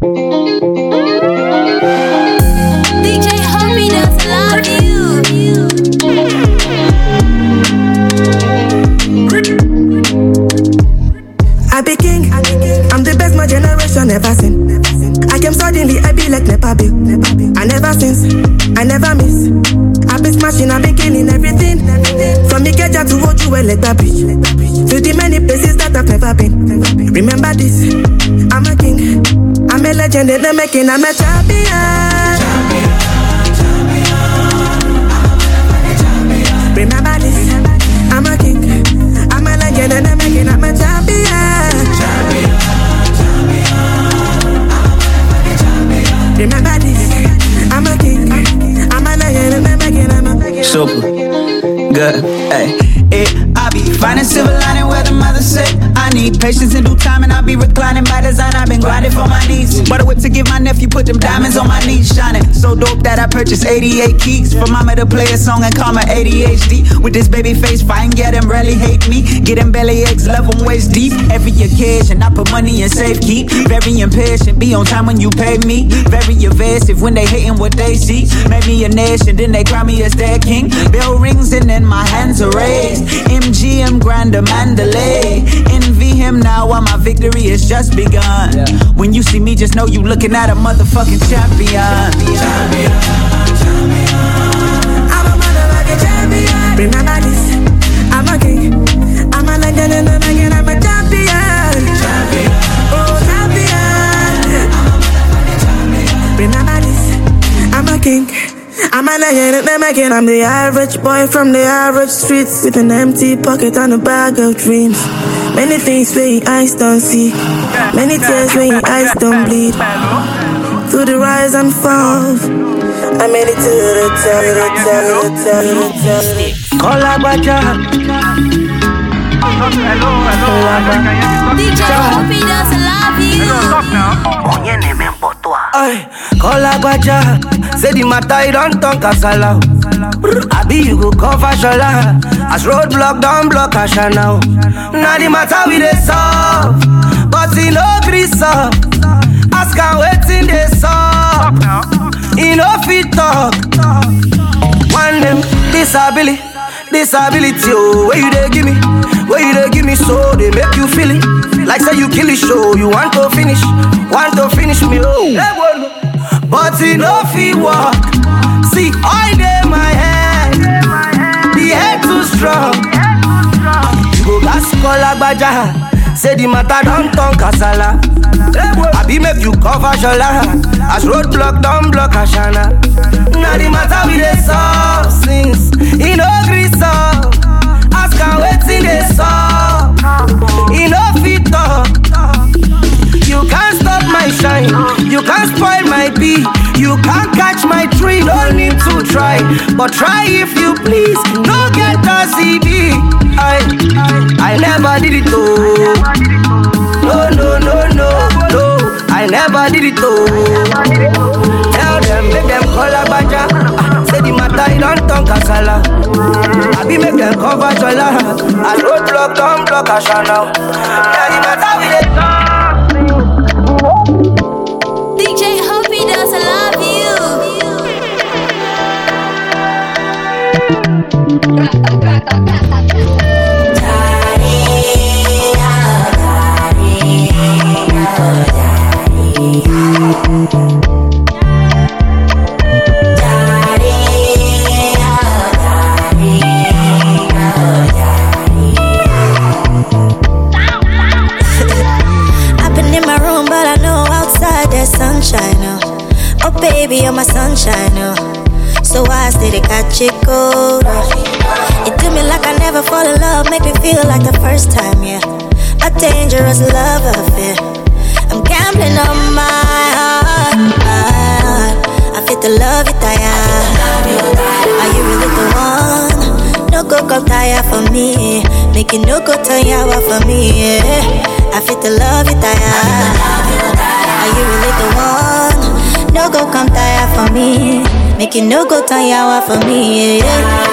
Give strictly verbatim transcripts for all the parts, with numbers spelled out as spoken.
D J Hoppy does love you. I be king, I'm the best my generation ever seen. I came suddenly, I be like Nepa Bill. I never since, I never miss. I be smashing, I be killing everything. From Ikeja to Ojuwe, let that beach. To the many places that I've never been. Remember this, I'm a king. I'm a legend in the making, I'm a champion. Champion, champion. Remember this, I'm a king. I'm a legend in the making, I'm a champion. Champion, champion. Remember this, I'm a king. I'm a legend in the making, I'm a legend. Super good, hey. It, I be finding silver lining where the mother said I need patience in due time and I be reclining by design. I've been grinding for my needs. Bought a whip to give my nephew, put them diamonds on my knees, shining so dope that I purchased eighty-eight keys for mama to play a song and call my A D H D. With this baby face, fine, get them rarely hate me. Get them belly aches, love them waist deep. Every occasion, I put money in safe keep. Very impatient, be on time when you pay me. Very evasive when they hating what they see. Made me a nation, then they crown me as their king. Bell rings and then my hands are raised. M G M Grand Mandalay. Envy him now while my victory has just begun. Yeah. When you see me, just know you looking at a motherfucking champion. Champion, champion. I'm a motherfucking champion. Remember this, I'm a king. I'm a legend and I'm again, I'm a champion. Champion, oh champion. I'm a motherfucking champion. Remember this, I'm a king. I'm a legend at them again. I'm the average boy from the average streets with an empty pocket and a bag of dreams. Many things where your eyes don't see, many tears where your eyes don't bleed. Through the rise and falls, I made it to the top, the top, the top, the top. Colabaya. Hello, hello. D J Hoppy does love you. Hello, stop now. Ay, Colabaya. Say the matter, don't talk kasala. I be you go cover shola. As roadblock, don't block Asha now. Now the matter we dey solve, but he no gree solve. Ask her waiting they solve. He no fit talk. One them disability, disability. Oh, where you dey give me, where you dey give me, so they make you feel it. Like say you kill it, show you want to finish, want to finish me. Oh. But he no fit walk. See, oil in my head. The head too strong. You go gas Colabaya. Say the matter don't turn kasala. I be make you cover shola. As roadblock don't block Ashana. Now the matter we dey solve since he no gree solve. Ask her wetin dey solve. He no fit talk. You can't stop my shine, you can't spoil my bee, you can't catch my tree, no need to try, but try if you please, no get a C D. I, I never did it oh, no, no, no, no, no, I never did it oh. Tell them, make them Colabaya, say the matter, don't turn kasala. I be make them cover jola, I roadblock, don't block Asha now. Tell the matter we dey talk. D J Hoppy does love you. Oh baby, you're my sunshine, oh. So I stay to catch it cold, oh. You do me like I never fall in love, make me feel like the first time, yeah. A dangerous love affair. I'm gambling on my heart, my heart. I feel the love you tire. Are you really the one? No go come tire for me, make it no go turn yawa for me, yeah. I feel the love you tire. Are you really the one? No go come tire for me, make it no go turn yawa for me, yeah.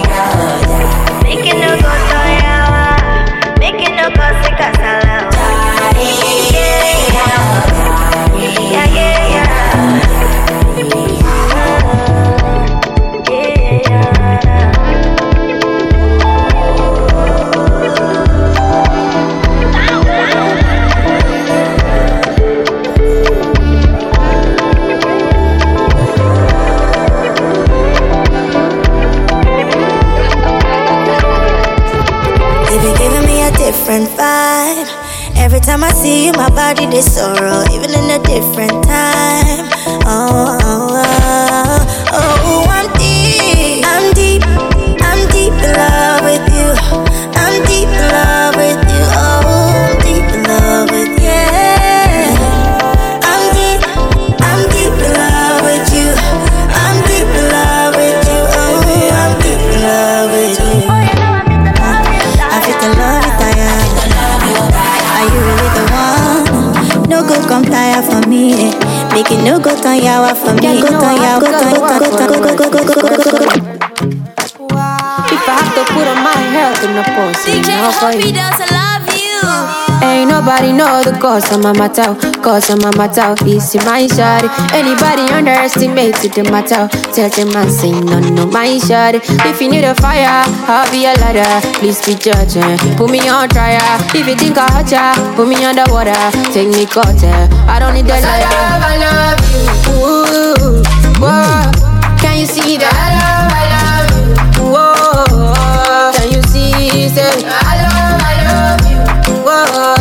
Make it no go turn yawa, make it no go sick as a love. You've been giving me a different vibe. Every time I see you, my body they sorrow, even in a different time. Oh, oh, oh, oh, I'm deep, I'm deep, I'm deep in love with you. I'm deep in love with you. Oh, I'm deep in love with you. Yeah. I'm deep, I'm deep in love with you. I'm deep in love with you. Oh, I'm deep in love with you. I feel the love it, I am. Are you really the one? No good come tire for me. Make it no go turn yawa for me. Go turn yawa, go turn, go turn, go go go go go go go go. If I have to put on my health in the post, D J Hoppy does I love you. ain't nobody know the cause of my matter. Cause of my matter, this is my shawty. Anybody underestimate the matter, tell them I say no, no, my shawty. If you need a fire, I'll be a ladder. Please be judging, put me on trial. If you think I hurt ya, put me underwater. Take me cutter, I don't need the lighter. I love, I love you. Ooh, whoa. Can you see that? I love, I love you. Whoa. Can you see that? I love, I love you. Whoa.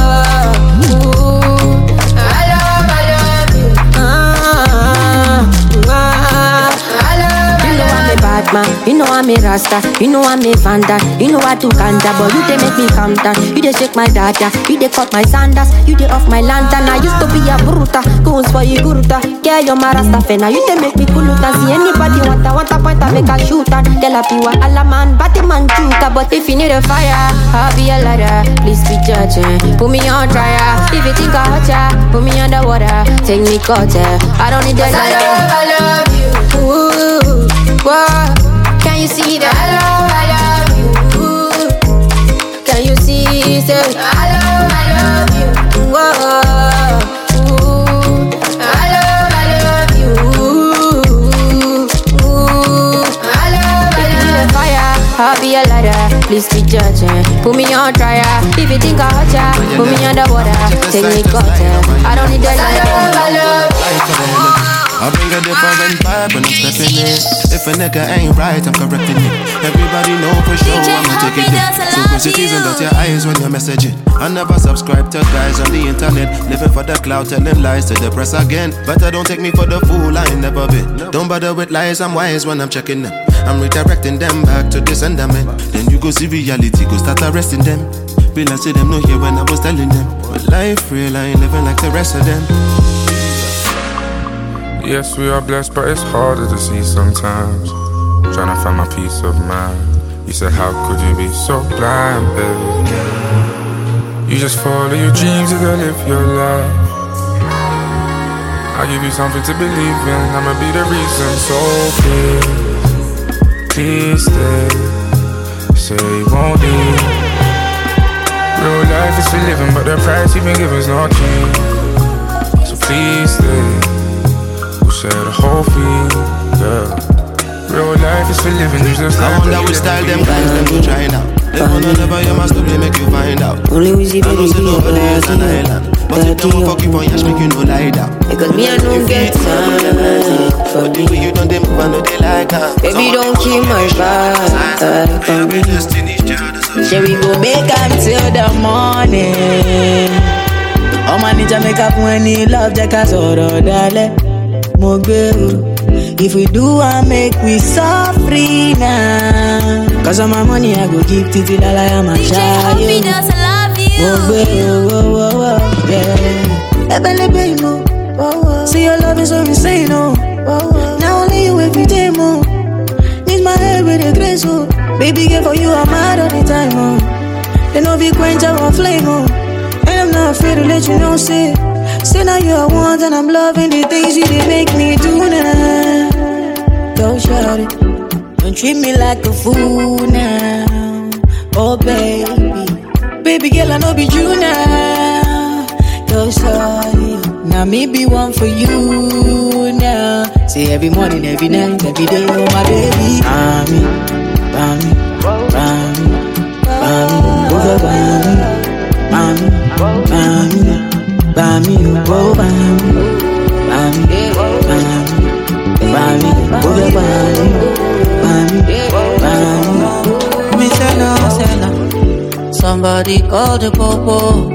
Man, you know I'm a Rasta, you know I'm a Fanta, you know I do Kanta, but you they make me calm down. You they shake my data, you they cut my sandals, you they off my lantern. I used to be a bruta, goons for you guruta. Yeah, you're my Rasta fena, you they make me kuluta. See anybody want a want a point, I make a shooter. Tell a piwa alla man, batty man shooter. But if you need a fire, I'll be a ladder. Please be judging, put me on trial. If you think I hurt ya, put me underwater. Take me cutter, I don't need the ladder. I love, I love you. Ooh, whoa. Can you see that? I love, I love you. Ooh. Can you see that? I love, I love you. Whoa. Ooh. I love, I love you. Ooh. Ooh. I love, I love you. Fire, I'll be a ladder. Please be judging, put me on trial. If you think I hurt ya, put me underwater. Take me cutter, I don't need that. I love, I love you. I bring a different vibe when I'm stepping in. If a nigga ain't right, I'm correcting it. Everybody know for sure I'm not taking it. Simplicity and dot your eyes when you're messaging. I never subscribe to guys on the internet, living for the cloud, telling lies to the press again. Better don't take me for the fool, I ain't never been. Don't bother with lies, I'm wise when I'm checking them. I'm redirecting them back to the sentiment. Then you go see reality, go start arresting them. Be like say them no here when I was telling them. But life real, I ain't living like the rest of them. Yes, we are blessed, but it's harder to see sometimes. Trying to find my peace of mind. You said, how could you be so blind, baby? You just follow your dreams, you gotta live your life. I'll give you something to believe in, I'ma be the reason. So please, please stay. Say you won't leave. Real life is for living, but the price you've been given's not cheap. So please stay. Share the whole fee, yeah. Real life is for living, you just I wonder which style them guys, them go try now. Live on whatever you must do, make you find out. Only we see baby, I know nobody is an island. But if them won't fuck you on yash, make you no lie down. Because me I don't get time. But the way you done them, I know they like that. Baby, don't kill my vibe. Shall we go make until the morning? Oh man, need to make up when he love the casoro, darling. If we do, I make we suffer now. Cause of my money, I go give Titi la la, I'm a D J Hoppy does I love you. Oh, oh, oh, oh, yeah. Ebele baby, oh, see your love is so insane, oh. Now only you every day, mo. Need my head with a grace, oh. Baby, girl, for you, I'm mad all the time, oh. They know be quench our flame, oh. And I'm not afraid to let you know, say. Say now you're one and I'm loving the things you did make me do now. Go shout it, don't treat me like a fool now. Oh baby, baby girl I know be you now. Go shout it, now me be one for you now. Say every morning, every night, every day, oh my baby. Bami, bami, bami, bami, over bami, bami, bami. Bami, oh bami, bami, bami, bami, oh bami, bami, bami. Me say no, say no. Somebody call the popo.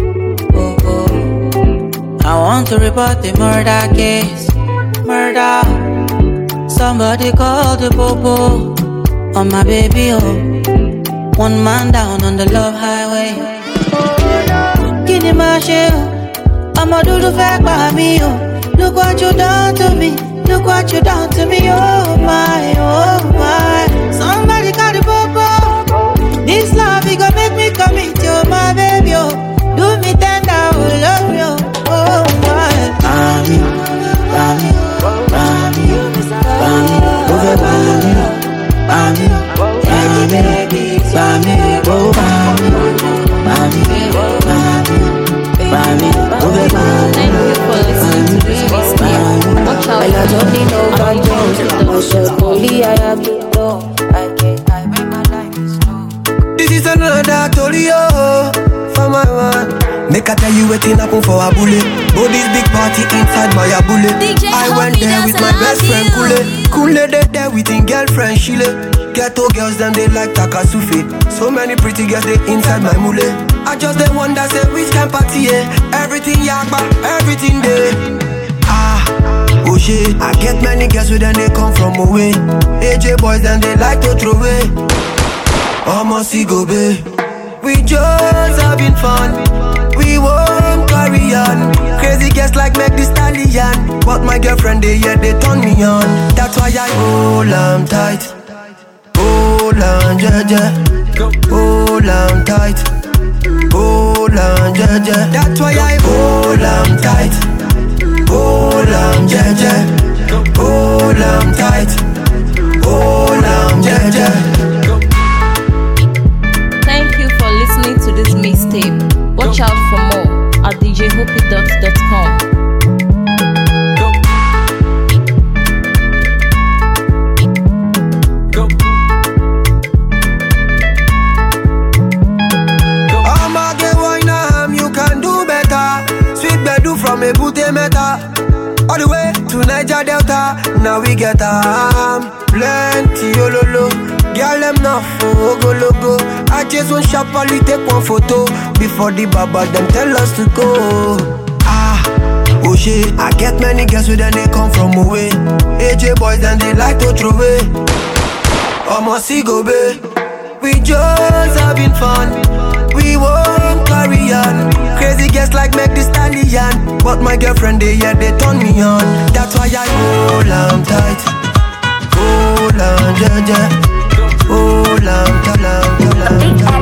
Popo. I want to report the murder case. Murder. Somebody call the popo. On my baby, oh. One man down on the love highway. Give me my share. I'ma do the fact by me, oh. Look what you done to me. Look what you done to me, oh my, oh my. Somebody call the popo. This love, it gon' make me commit, oh my baby, oh. Do me tender, oh love you, oh my. Bami, bami, bami, bami, over bami, bami, bami, bami, oh bami, bami, bami, bami, over bami. Thank you for listening to this mixtape. Watch out. I don't need no control. Just only I have to know. I can't, I make my life slow. This is another Tolio for my man. Make I tell you waiting happen for a bullet. Oh, this big party inside my bullet. D J I went Hoppy there with my doesn't best love friend you. Kule. Kule they there with his girlfriend Shile. Ghetto girls them they like Takasufi. So many pretty girls they inside my mule. I just the one that say which can party yeah. Everything yakba, everything there. Ah, oh shit. I get many girls with them they come from away. A J boys and they like to throw away. Almost go babe. We just having fun. We won't carry on. Crazy guests like Meg Thee Stallion. But my girlfriend they yeah they turn me on. That's why I hold on tight. Hold on, yeah, yeah. Hold on tight. Hold on, yeah, yeah. That's why I hold on tight. Hold on, yeah, yeah. Hold on tight. Hold on, yeah, yeah. Thank you for listening to this mixtape. Watch out for more at d j hoppy dot com. From a Bute Meta all the way to Niger Delta. Now we get um plenty ololo. Girl them not for go logo. I just want sharply take one photo before the baba them tell us to go. Ah, oh shit. I get many girls with them they come from away. A J boys and they like to throw away. Almost go babe. We just having fun. We won't carry on. Crazy guests like Meg Thee Stallion. But my girlfriend they yeah they turn me on. That's why I hold on tight. Hold on, yeah, yeah. Hold on, hold on, hold on.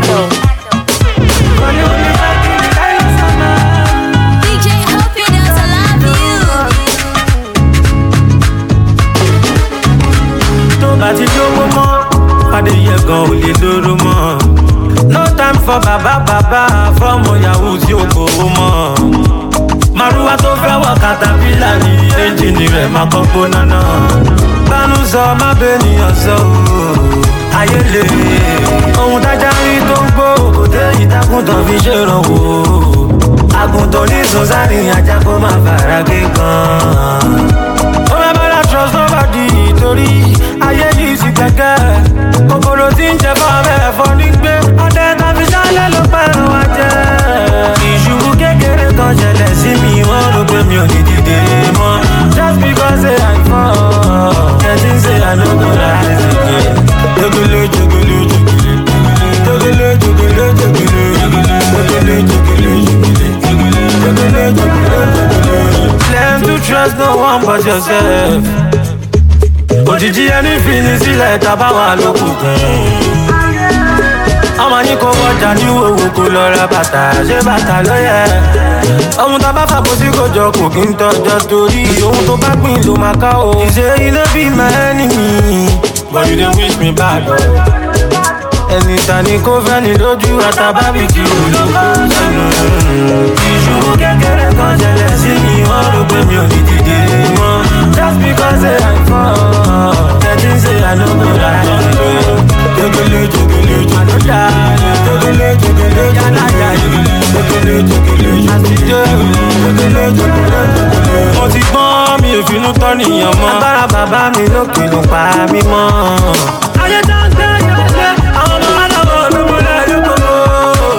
D J Hoppy doesn't love you. Tó bá ti dógó mọ́, pàdé yẹ gan ò lè lóró mọ́. No time for baba baba from Yahoo tí ó kòwó mọ́. Màrúwá tó fẹ́ wọ katapila ní ẹ́ńjìnì rẹ̀ máa kọ́ gbóná náà. Bánú sọ má bẹ́nìyàn sọ ooo. Ayé lè ohun tájá rí tó ń gbó òkòté ìtakùntàn fi ṣèrànwọ́. Àgùntàn ní sọ́sárì ajá kó má fara gé gan. Ó má bára trust nobody torí ayé yìí sì kẹ̀kẹ́. Kòkòrò tí ń jẹ fún abẹ́ ẹ̀fọ́ ní gbé. Ọdẹ kan fi sálẹ̀ ló pẹ̀rù wá jẹ́. Ìṣubú kékeré kan ṣẹlẹ̀ sí mi, wọ́n rò pé mi ò ní dìde mọ́. Just because say I fall, person say I no go rise again. Jogolo, jogolo, jogolo, jogolo, jogolo, jogolo, jogolo, jogolo, jogolo, jogolo, jogolo. Learn to trust no one but yourself. Òjijì ẹni fi ní sílẹ̀ tábà wà lókùnkùn. Ọmọ yín kò wọjà ní owó kò lọ ra bàtà, ṣé bàtà ló yẹ? Ohun tá bá fàbọ̀ sí kò jọ kò kí n tọ́jọ́ torí ohun tó bá gbìn ló máa ká o. Ìṣe ilé bí my enemy, but you dey wish me bad o. Ẹni ta ni kò fẹ́ ni lójú àtàbábìkì olóko sínú. Ìṣubú kékeré kan ṣẹlẹ̀ sí mi, wọ́n rò pé mi ò ní dìde mọ́. Just because say I fall, thirteen say I no go rise again. Jogolo, jogolo, jogolo, jogolo, jogolo, jogolo, jogolo, jogolo, jogolo. Mo ti gbọ́n mi ò finú tọ́ nìyàn mọ́. Agbára bàbá mi lókè ló pa mí mọ́. Ayé tó ń gbé yẹn lé, àwọn ọmọ aláwọ̀ ló múlẹ̀ lókòó.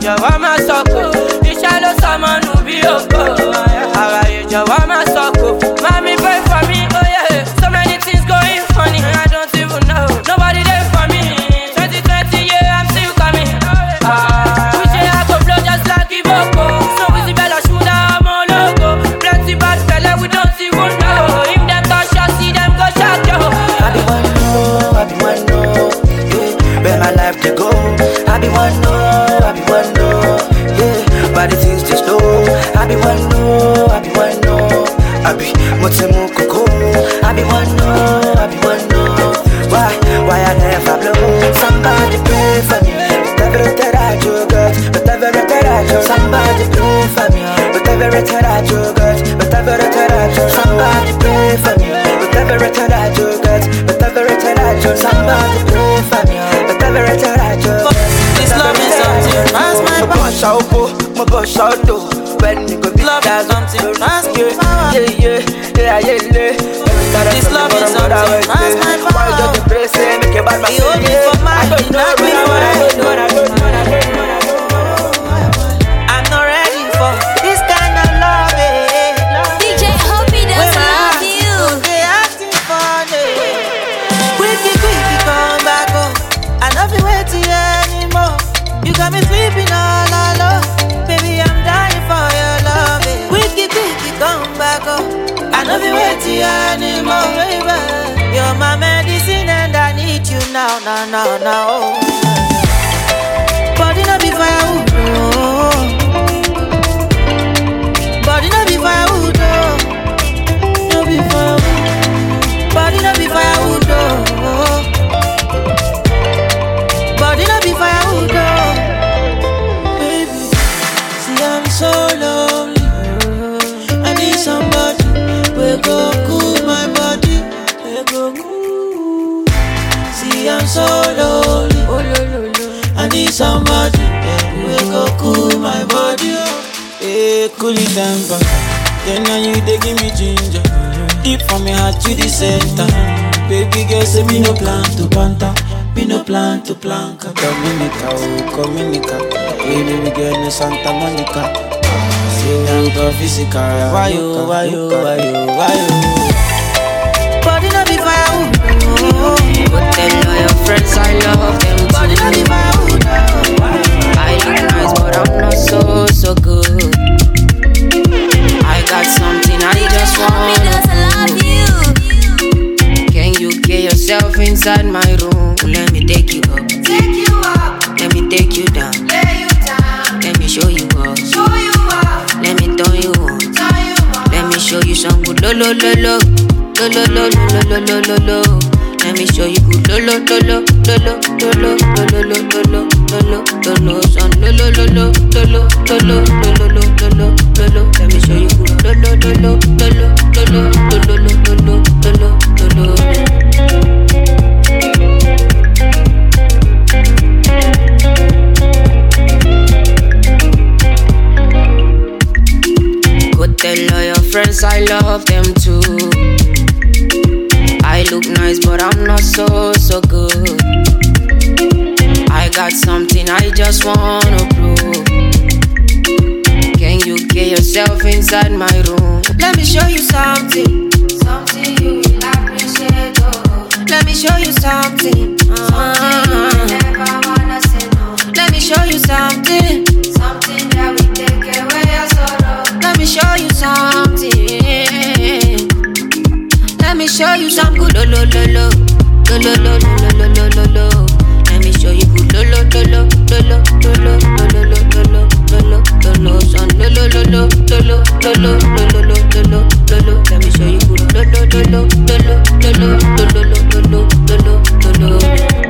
jọ̀wọ́ má sọ̀kò. Iṣẹ́ ló sọmọ nù bí ògo. Àwàyè jọ̀wọ́ má sọ̀kò. Mami pray for me, oh yeah. So many things going funny, I don't even know. Nobody there for me. twenty twenty, yeah, I'm still coming. Ah, we say I go blow just like Iboko. So easy, Bella Shmuna, I'm all logo. Plenty bad fella, we don't even know. If them touch us, see them go shot yo. I be one no, I be one no, yeah. Where my life to go? I be one no, I be one no, yeah. But the things just slow. I be one no, I be one no, I be Motemu Koko. I be one no, I be one no. Why, why I never blow? Somebody pray for me. But every I do good, but every I do. Somebody pray for me. But every I do good, but every I do. Somebody pray for me. But every I do good, but every I do. Somebody pray for me. But every I do. This love is something past my power. My boss out though. When you go be love is something past my power. Yeah, yeah, yeah, yeah, yeah. This love is something past my power. Why don't you pray, say, make your bad man say, yeah. I don't know, I don't know, I don't know, I don't know, I don't know. I'm not ready for this kind of love, eh. D J Hoppy doesn't love you. They acting funny. Quicky, quicky, come back home. I love you waiting anymore. You got me sleeping all alone. Baby, I'm dying for your love. Quicky, quicky, come back home. I love you waiting anymore, baby. You're my medicine and I need you now, now, now, now. Body no be firewood, oh. Body no be firewood, oh. No be firewood. Body no be firewood, oh. Body no be firewood, oh. Baby, see I'm so lonely. I need somebody we go cool my body. We go cool. See I'm so lonely. Oh, lo, lo, lo. I need somebody we go cool my body. Hey, cool it temper. Then now you they give me ginger. Deep from my heart to the center. Baby girl say me no plan to banter. Me no plan to planka. Dominica, oh Dominica. Hey baby girl no Santa Monica. Say now go physical. Why you, why you, why you, why you? Body no be firewood. But tell all your friends I love them too. Body no be firewood. I look nice but I'm not so, so good. I got something I just want. Love you. Can you get yourself inside my room? Let me take you up. Take you up. Let me take you down. Lay you down. Let me show you up. Show you up. Let me turn you on. Turn you on. Let me show you some good lo lo lo lo lo lo lo lo lo lo lo lo. Let me show you good lo lo lo lo lo lo lo lo lo lo lo lo lo lo lo son lo lo lo lo lo lo lo lo lo lo lo lo lo lo. Let me show you good lo lo lo lo lo lo lo lo lo lo lo lo lo lo lo. Go tell all your friends I love them too. I look nice but I'm not so, so good. I got something I just wanna prove. Can you get yourself inside my room? Let me show you something. Something you will appreciate, oh. Let me show you something. Uh-huh. Something you never wanna say no. Let me show you something. Something that will take away your sorrow. Let me show you something. Let me show you some good lo lo lo lo lo lo lo lo lo lo lo lo. Let me show you good lo lo lo lo lo lo lo lo lo lo lo lo lo lo lo son lo lo lo lo lo lo lo lo lo lo lo lo lo. Let me show you good lo lo lo lo lo lo lo lo lo lo lo lo lo.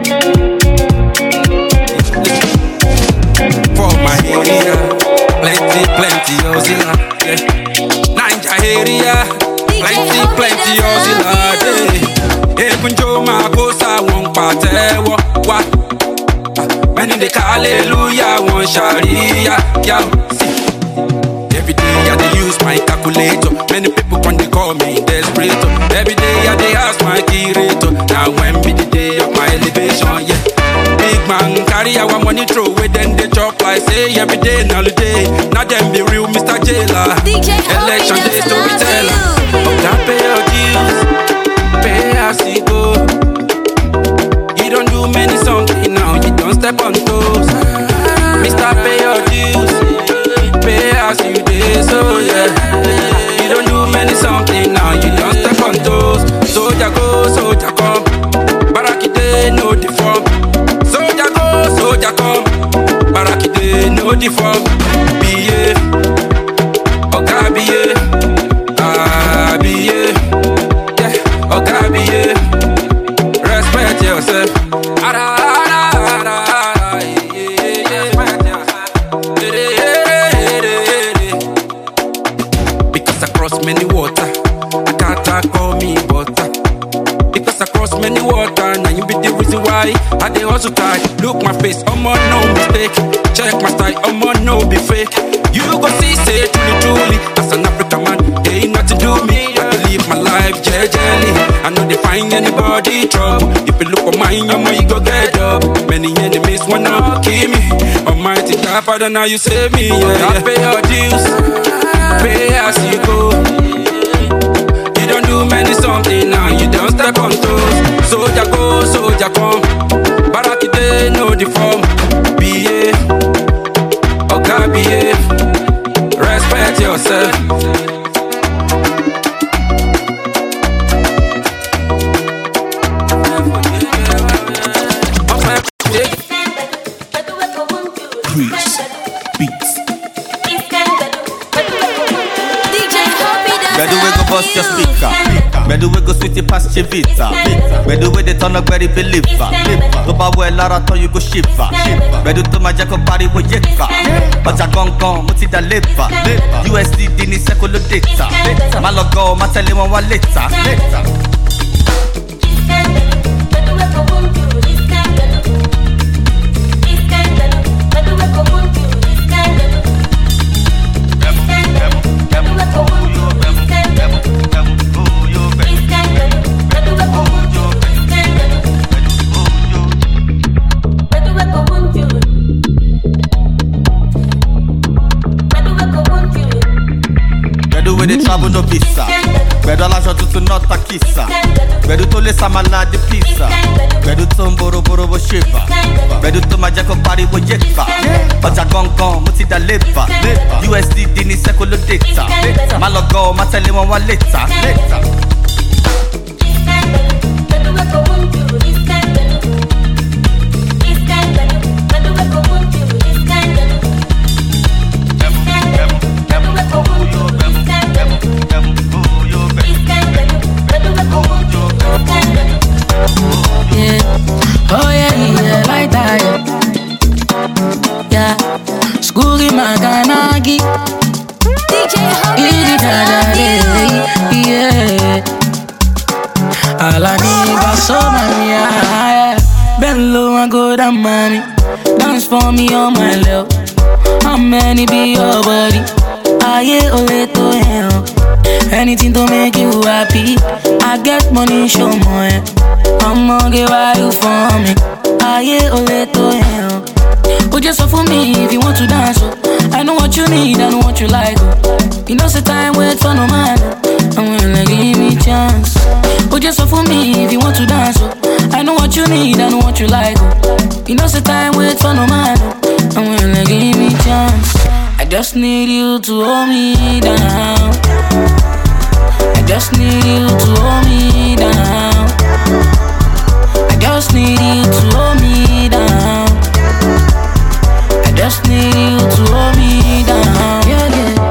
For my area, plenty plenty Ozilla, yeah. Ninja area. Plenty, plenty Ozilla, even Joe Magosa won't patewo, what? When they call hallelujah, one sharia, yeah. Every day I dey use my calculator. Many people when they call me desperate. Every day I dey ask my curator. Now when be the day of my elevation, yeah. Big man carry our money through with them they chop like say every day and holiday. Now them be real Mister Jailer. Election day storyteller. Oga pay your dues, pay as you go. You don't do many something now, you don't step on toes. Mister Pay your dues, pay as you day, so yeah. You don't do many something now, you don't step on toes. Soldier go, soldier come, Baraki day, no deform. Soldier go, soldier come, Baraki day, no deform. B A, Oga B A, ah B A, yeah, Oga B A. Respect yourself. Ara, ara, ara, ara, yeah, yeah, yeah. Respect yourself. Because I cross many water, I can't call me butter. Because I cross many water, now you be the reason why I dey hustle tight. Look my face, I'm on no mistake. Check my style, I'm on no be fake. You go see, say truly, truly. As an African man, ain't nothing to me. I can live my life jejely. I know they find anybody trouble. If you look for mine, your money go get up. Many enemies wanna kill me. Almighty God, Father, now you save me. Yeah, I pay your dues, pay as you go. You don't do many something now, you don't step on toes. Soldier go, soldier come, Baraki day, no deform. B A, Oga B A, respect yourself. Chris Beats. Bedu we go bust your speaker. Bedu we go sweet it past your vita. Bedu we the turn up very believer. To ba we lara to you go shiver. Bedu to my jack party wo yeka. Oja gong gong mo ti da leva. U S D D ni secular data. My logo ma tell him one later. They travel no visa. Bedu la shot to not a kissa. Bedu to le samala the pizza. Bedu to mboro boro bo shiva. Bedu to my jack party wo yeka. Oja gong gong mo ti da leva. U S D D ni secular data. My logo ma tell him one later. Oh yeah, yeah, like that, yeah. Yeah, Scooby Maganagi D J yeah. Alani Basomania, yeah. Bend low and go down, mommy. Dance for me on my love. How many be your body? Aye, ole to hell. Anything to make you happy. I get money, show more. I'ma get what you for me. Aye, ole to hell. Oh, just for me if you want to dance. Oh. I know what you need, I know what you like. Oh. You know, say time wait for no man. I'm gonna give me chance. Oh, just for me if you want to dance. Oh. I know what you need, I know what you like. Oh. You know, say time wait for no man. I'm gonna give me chance. I just need you to hold me down. I just need you to hold me down. I just need you to hold me down. I just need you to hold me down. Yeah, yeah, yeah.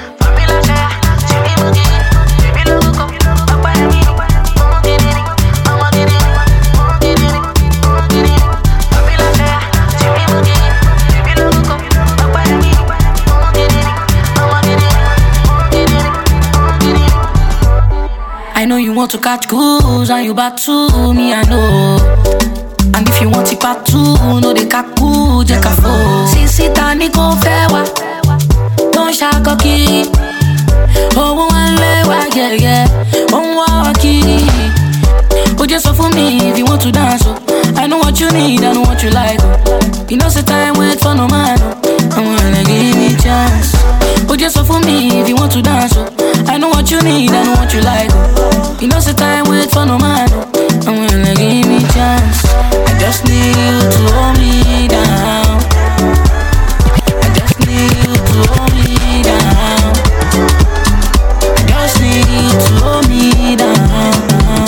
I know you want to catch goose and you back to me, I know. And if you want it part two, no they kaku, je kafo. Sisi tani ko fewa, don't shaka ki. Oh one lewa, yeah yeah, oh walkie. Oh just for me if you want to dance, oh. I know what you need, I know what what you like. Oh. You know, say time wait for no man. Oh. I wanna give me chance. Oh, just so for me if you want to dance. Oh. I know what you need, I know what you like. Oh. You know, say time wait for no man. Oh. I wanna give me chance. I just need you to hold me down. I just need you to hold me down. I just need you to hold me down.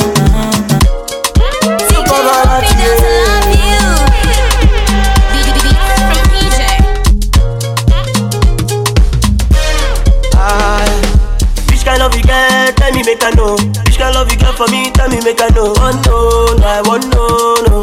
Tell me make I know. Which kind love you get for me? Tell me make I know. Oh no, no, I want no, no.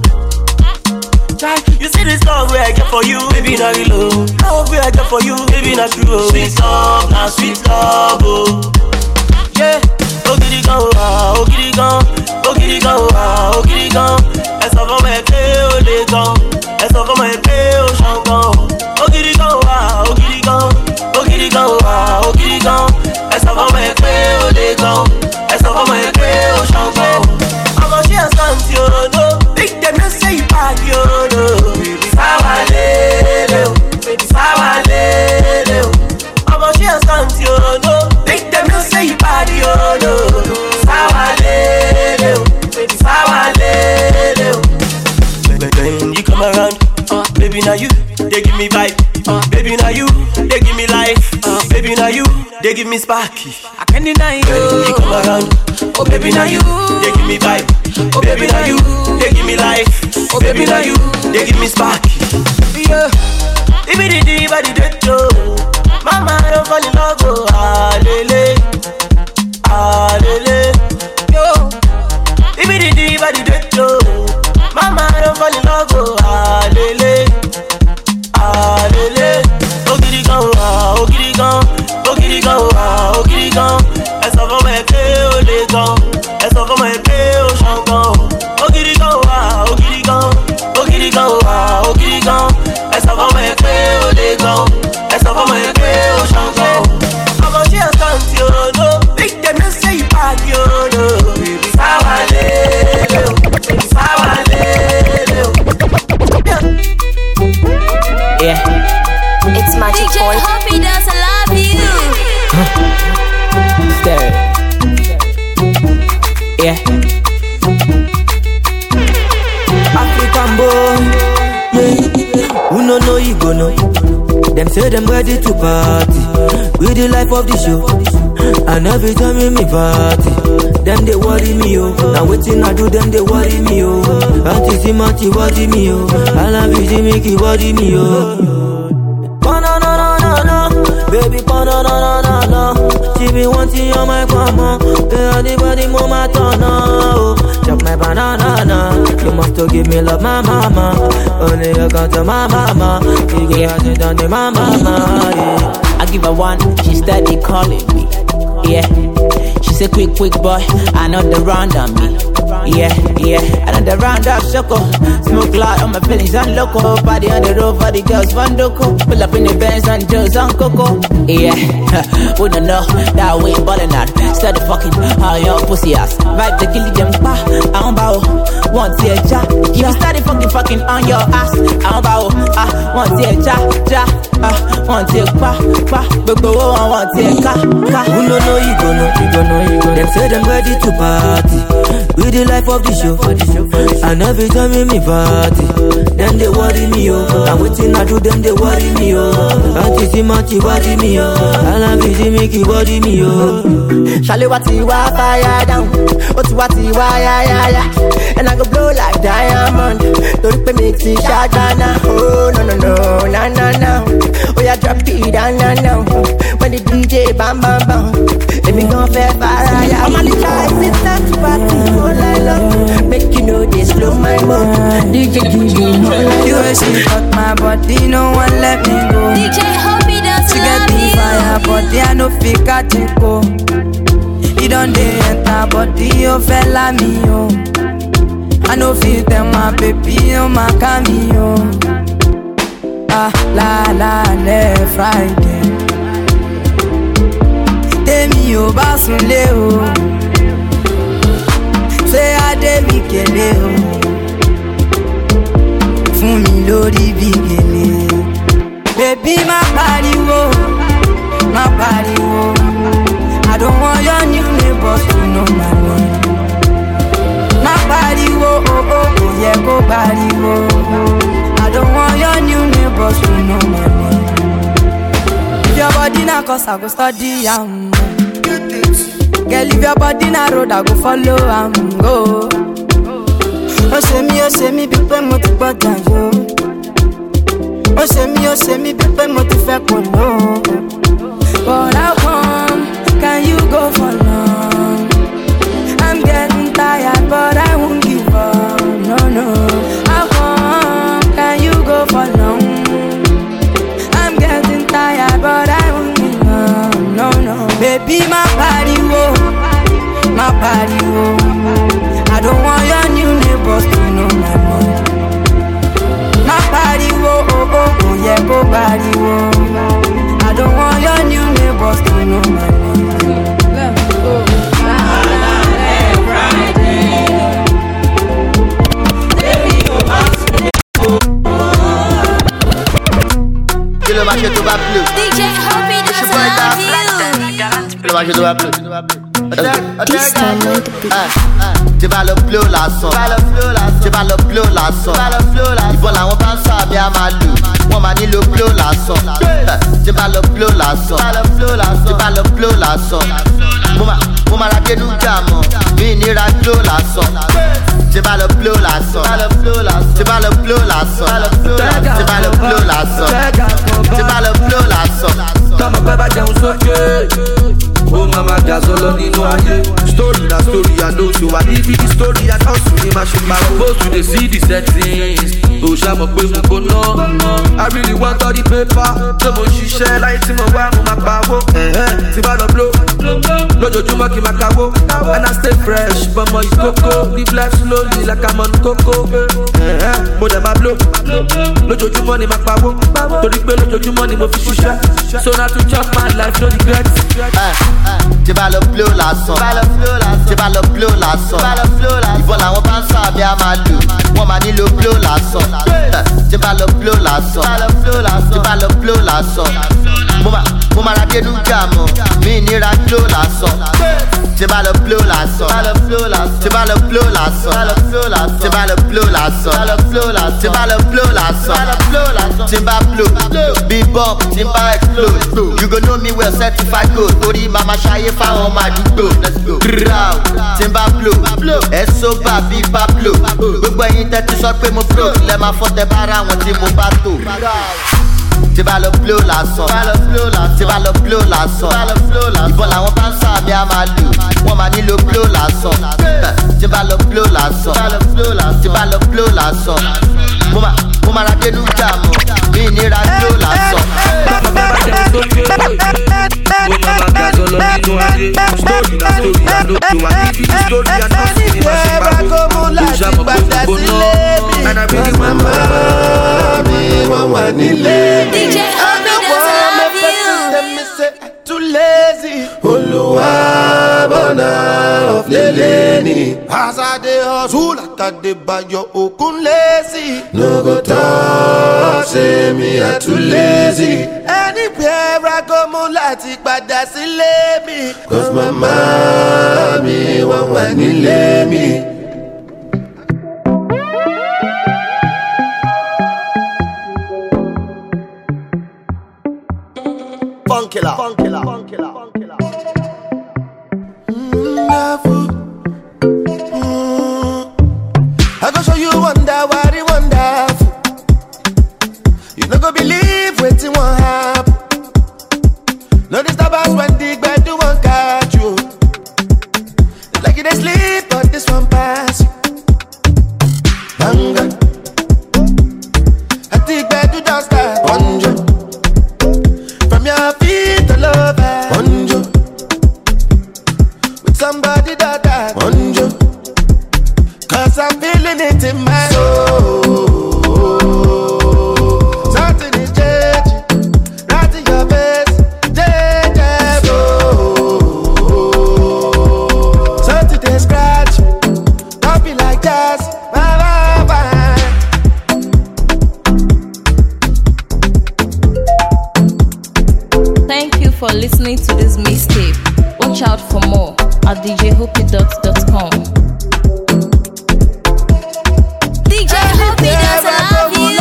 You see this love where I get for you, baby, not real. Love where I get for you, baby, not true. Sweet love, now sweet love, oh. Yeah, oh giddy go, ah, oh giddy go, oh giddy go, ah, oh giddy go. Essa forma é teu legal, essa forma é teu changão. Oh giddy go, ah, oh giddy go, oh giddy go, ah, oh giddy go. Essa forma é teu legal, essa forma é teu changão. Agora she has come to you, no. Big them no say bad, you know. Baby, sawa lele, baby, sawa lele. Agora she has come to you, no. Big them no say bad, you know. Sawa lele, baby, sawa lele. When you come around, uh, baby, now you, they give me vibe. Uh, baby, now you, they give me life. Uh, baby, now you, they give me sparky. I can't deny you. When you come around, oh baby, now you, they give me vibe. Oh baby, now you, they give me life. Oh baby, now you, they give me sparky. Yeah, give me the deep body, the toe. Mama, I don't fall in love, oh ah lele, ah lele. Yo, give me the deep body, the toe. Mama, I don't fall in love, oh ah lele. Ah, lele, oh giddy go, ah, oh giddy go, oh giddy go, ah, oh giddy go. Essa forma é teu legal, essa forma é teu changão. Oh giddy go, ah, oh giddy go, oh giddy go, ah, oh giddy go. Essa forma é teu legal, essa forma é teu changão. Agora she has come to you, no. Big them no say bad, you know. Baby, sawa lele, baby, sawa lele. Yeah. It's Magic D J Boy. Hoppy does I love you. Stare. Yeah. African boy, yeah. Who no know you go know. Them say them ready to party with the life of the show. And every time we me party, them they worry me oh. Now waiting I do them they worry me oh. Auntie Simati worry me oh. I love you Jimmy worry me oh. Banana no no no, baby banana no no no. She be wanting on my mama, anybody more my turn oh. Chop my banana no. You must to give me love my mama. Only you got to my mama. You go yeah. It on the my mama yeah. I give her one, she steady calling me. Yeah, she say quick, quick boy, I know the round on me. Yeah, yeah, I know the round up choco. Smoke loud on my feelings and loco. Body on the road for the girls one doko. Pull up in the Benz and Joe's on coco. Yeah, we don't know that we ballin' out. Steady fucking on your pussy ass. Vibe the kill them pa, I don't bow. Want to ja, you steady fucking fucking on your ass. I don't bow, ah, want to ja, ja, ah, want to pa, pa, but go on, want to ka, ka. Who no know you go know, you go know, you go. Them say them ready to party with the life of the show. And every time we me party, then they worry me oh. And waiting I do them they worry me oh. Auntie Simati worry me oh. I love you Jimmy worry me oh. Shally wati wa fire down, wati wati wa ya ya ya. And I go blow like diamond. Don't pay me to shagana. Oh no no no na na na. Oh yeah drop it down down down. When the D J bam bam bam, let me go fair fire. I'm on the try sit down to party all night long. Make you know they slow my mood. D J give me all you way she fuck my body, no one let me go. D J Hoppy does she get me fire, body I no fit catch it go. He don't dey enter body, oh fella me oh. I no fit tell my baby, oh my cameo. Ah la la le Friday. Demi o basunle o. Say I demi kele o. lórí bí gèlè. Baby má pariwo, má pariwo. I don't want your new neighbors to know my name. Má pariwo, oh oh, kò yẹ kó pariwo. I don't want your new neighbors to know my name. If your body na cause I go study am. Girl, if your body na road I go follow am go. Oh say me, oh say me, people mo ti gbọ́dọ̀ yo. Oh say me, oh say me, people mo ti fẹ́ kò lò. But how come can you go for long? I'm getting tired, but I won't give up. No, no. How come can you go for long? I'm getting tired, but I won't give up. No, no. Baby, my body, whoa, my body, whoa. I don't want your new neighbors to know my name. My body, whoa, oh, oh, oh, yeah, go body, whoa. I don't want your new neighbors to know my name. Let's go. Kilo mache to ba blue. D J Hoppy does love you. Kilo mache to ba blue. This time on the beat. Tu vas le bleu la son. Tu vas le bleu la son. Ils vont la on pense à bien malu. Moi mani le bleu la son. Tu vas le bleu la son. Tu vas le bleu la son. Moi moi la que nous gamin. Venir à bleu la son. Tu vas le bleu la son. Tu vas le bleu la son. Tu vas le bleu la son. Tu vas le bleu la son. Tama beba jẹun sókè. Oh mama gazolo nínú ayé. Story na story I know so I live the story I don't see my shit my supposed to dey see the settings. O ṣá mọ̀ pé mo gbóná. I really want all the paper. Ṣé mo ṣiṣẹ́ láyé tí mo wá mo máa pawó. Tí bá lọ blow lójoojúmọ́ kí n máa kawó. And I stay fresh bọ́mọ ìkókó. Live life slowly like I'm on coco. Mo dẹ̀ máa blow lójoojúmọ́ ni máa pawó. Torí pé lójoojúmọ́ ni mo fi ṣiṣẹ́. So now to chop my life no regret. Tu vas le bleu la son. Tu vas le bleu la son. Ils vont la on pense à bien malu. Moi mani le bleu la son. Tu vas le bleu la son. Tu vas le bleu la son. Moi ma la que nous gamin. Venir à bleu la son. Tu vas le bleu la son. Tu vas le bleu la son. Tu vas le bleu la son. Tu vas le bleu la son. Tu vas bleu. Big bomb, tu vas explode. You go know me well certified good. Tori mama shaye fa on my do. Let's go. Grow. Timba blow. Eso ba bi Pablo. Gbogbo yin te ti sọ pé mo flow. Le ma fo te bara wọn tí mo bá tó. Tu vas le bleu la son. Tu vas le bleu la son. Ils vont la on pense à bien malu. Moi mani le bleu la son. Tu vas le bleu la son. Tu vas le bleu la son. Moi ma la que nous gamin. Venir à bleu la son. Oh mama gazolo nínú ayé. Story na story I know so I live the story I don't see my shit my O ṣá mọ̀ pé mo gbóná. And I really want my mi wọ́n wà nílé. D J Hoppy does love you. Too lazy. Olúwa bọ̀nà ọ̀flẹ̀lẹ̀ ni. As I dey hustle, like I dey bayo okun lazy. No go talk, say me I too lazy. Anywhere I go, mo láti padà sílé mi. Cause mama mi wọ́n wà nílé mi. Funkilla, funkilla, funkilla, funkilla. Wonderful. Mm. I go show you wonder, what it wonderful. You no go believe wetin wan happen. No disturb us when the bed do one catch you. It's like you dey sleep, but this one pass you. Banga. I think bed do just start wonder. From your feet all over. Wonder. With somebody that I wonder. Cause I'm feeling it in my soul. Something is changing. Right in your face. Change oh. Something they scratch. Don't be like that. Bye bye bye. for listening to this mixtape. Watch out for more at d j hope dot com. D J Hope does love you.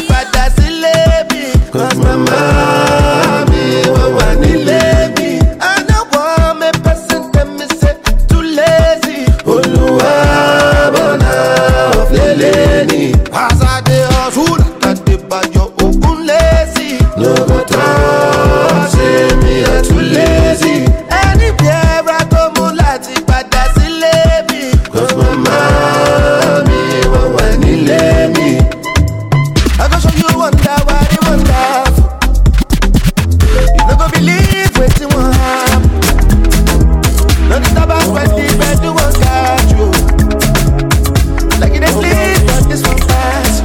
Cause my mommy won't let me. I know one me person tell me say too lazy. Oluwa bona of leleni. As I dey hustle, that dey buy your own lazy. No go talk, say me I too lazy. Anywhere I go, mo lati pada sile mi. Cause my mommy won't let me. I go show you wonder why you wonderful. You no go believe wetin wan happen. No disturbance when the bed do wan catch you. Like you dey sleep, but this one pass.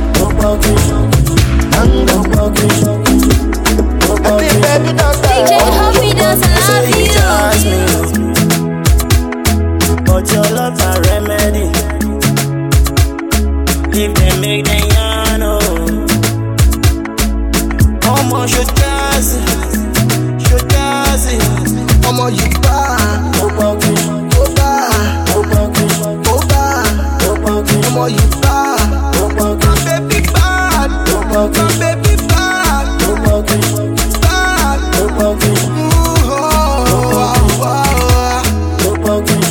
Hang on, I think bed do not stop. D J Hope does love you. But your love a remedy. If they make them yarn, oh. Omo show jazzy, show jazzy. Omo you bad, Omo bad, Omo bad, Omo you bad, my baby bad, my baby bad, bad. Ooh, oh, oh, oh.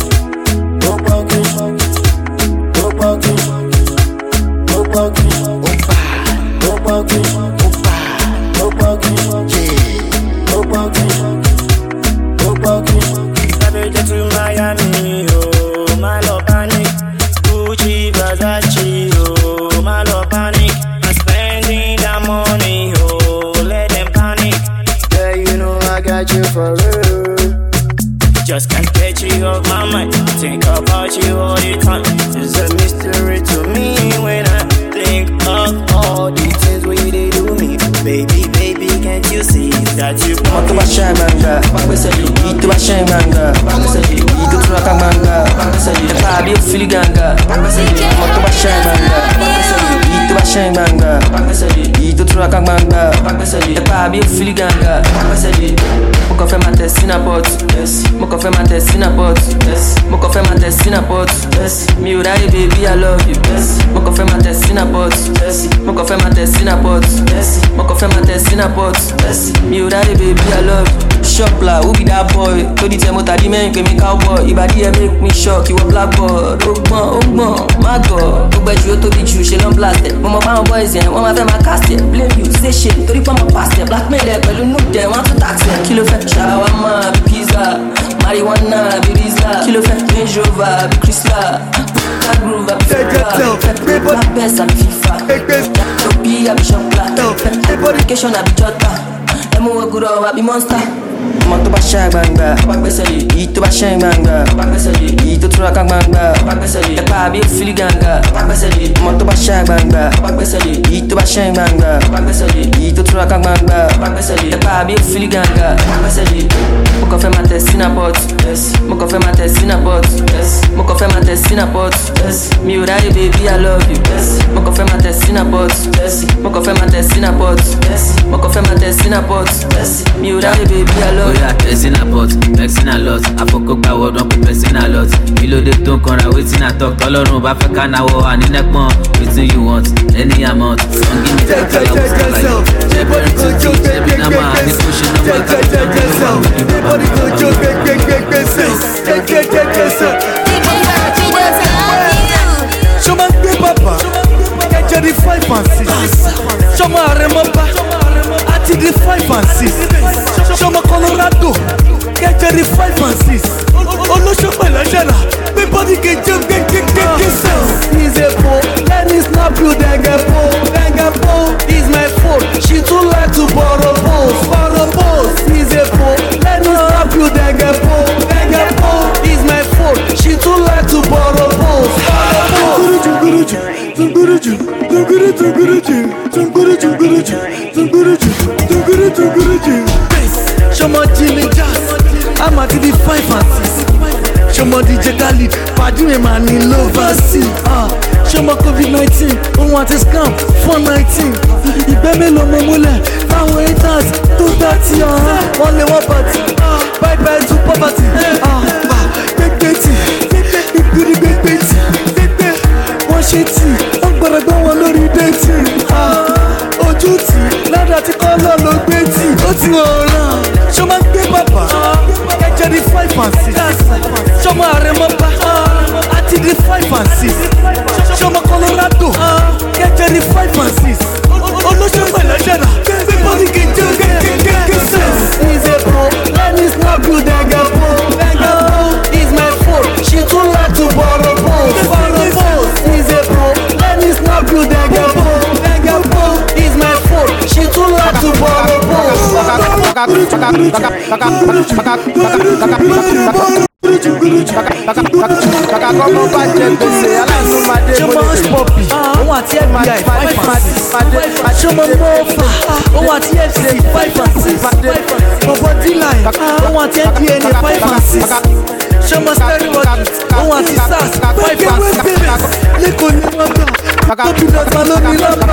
Miami, oh, my love panic. Gucci, Versace, oh, my love panic. I'm spending that money, oh, let them panic. Yeah, you know I got you for real. Just can't get you off my mind. Think about you all the time. It's a mystery to me when I think of all the things we did to me. Baby, baby, can't you see that you want to shine manga? Eat to shine manga. Eat to rock manga. The party feel ganga. Want to shine manga. Eat to shine manga. Eat to rock manga. The party feel ganga. Mo fait ma tête in a pot. Yes. Mo fait ma tête in a pot. Yes. Mo fait ma tête in a pot. Yes. Me right baby I love you. Yes. Mo fait ma tête in a pot. Yes. Mo fait ma tête in a pot. Yes. Mo fait ma tête in a pot. Yes. Me right baby I love you. Shop la, who be that boy? To the time I man can make cowboy. If I did make me shock, you a blackboard. Oh man, oh man, my God. Go back you to the Jew, she don't blast it. Mama found boys in, mama found my cast it. Blame you, say shit. To the my past it. Blackmail it, but you know them want to tax it. Kilo fat, shawarma, be pizza. Marijuana, be rizla. Kilo fat, Range Rover, be Chrysler. Cat groove, be FIFA. Black Bess, be FIFA. Topi, be shop black. Education, be Jota. Emu wa guro, be monster. Mo to ba shine manga, eat to ba shine manga, eat to track manga, the party feel ganga. Mo to ba shine manga, eat to ba shine manga, eat to track manga, the party feel ganga. Mo fait ma tête in a pot, yes. Mo fait ma tête in a pot, yes. Mo fait ma tête in a pot, yes. Me right baby I love you, yes. Mo fait ma tête in a pot, yes. Mo fait ma tête in a pot, yes. Mo fait ma tête in a pot, yes. Me right baby I love you. Yeah, person a pot, vexing a lot. I fuck up by word, don't be person a lot. Below the tone, corner, waiting a talk. All around, but I can't now, and in neck more. Waiting you want, any amount. Don't give me that color, what's the like? Everybody go joke, every number, and it's pushing the work. Everybody go joke, get, get, get, get, get, get, get, get, Show my papa, get the five and six. Show my remember, I did the five and six. Show my Colorado, get the five and six. Oh no, show my Lajana, everybody get jump, get, get, get, get. He's a po, let me snap you, then get po, then get po. He's my phone, she too like to borrow pose, borrow pose. He's a po, let me snap you, then get po, then get po. He's my phone, she too like to borrow pose, borrow pose. Show my Jimmy Jazz, I'm at the five and six. Show my D J Khalid, Padu man in overseas. Ah, show my COVID nineteen, on what is scam, four nineteen. Ibeme lo momole, now haters, two thirty. Ah, Only one party. Bye bye to poverty. Ah, take pity, take pity, take pity. Wọ́n ṣe tí, wọ́n gbọ́dọ̀ gbọ́ wọn lórí déètì. Ojú tí, ládà tí kọ́ lọ ló gbé tì. Ó ti hàn rán, ṣọ́ máa ń gbé bàbá. Ẹ̀jẹ̀ di five and six. Ṣọ́ máa rẹ̀ mọ́ bá. Àti di five and six. Ṣọ́ máa Colorado. Ẹ̀jẹ̀ di five and six. Olóṣèlú ẹ̀lẹ́jẹ̀rà. People ní kí n jẹ́ kí sense. He's a pro, let me snap you, then get pro. Then get pro, he's my phone. She too like to borrow phones. Borrow phones. He's a pro, let me snap you, then get pro. Then get pro, he's my phone. She too like to borrow phones. Ṣọmọ Poppy, òun àti F B I five and six. Ṣọmọ Mọ́fà, òun àti F C A five and six. Bọ̀bọ̀ D-Line, òun àti N D N A five and six. Ṣọmọ Stereotype, òun àti SARS five and six. Lẹ́kọ̀ọ́ ni wọ́n gbà, tóbi lọ́gbà lórí lọ́gbà.